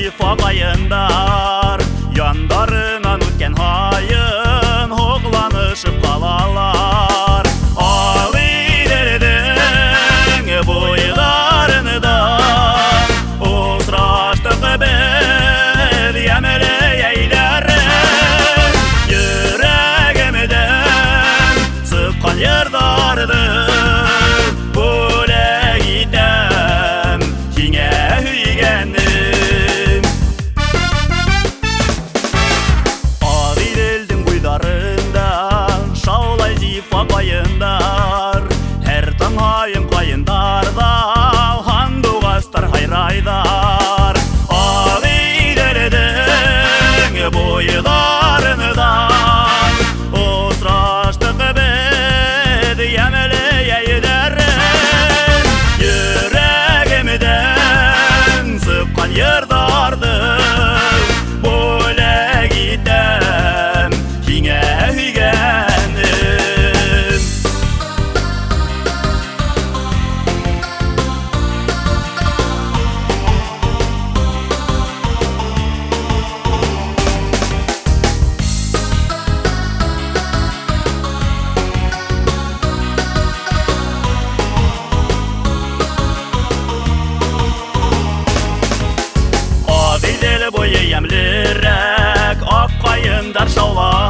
зифа кайындар, яндарынан үткен хайын хогланышып калалар. Ак Иделдең буйларында очраштык без ямеле әйләрен, йөрәгемдән сыккан ярдарды бүләк итәм сиңә һөйгәнем. Ак Иделдең буйларында шаулай зифа кайындар, һәр таң айын кайындарда хандугастар хайрайдар. Ак Иделдең буйларында очраштык без ямеле әйләрен, йөрәгемдән сыккан ярдарды бүләк итәм сиңә һөйгәнем. Ак Идел буе ямьлерәк, ак кайындар шаулар.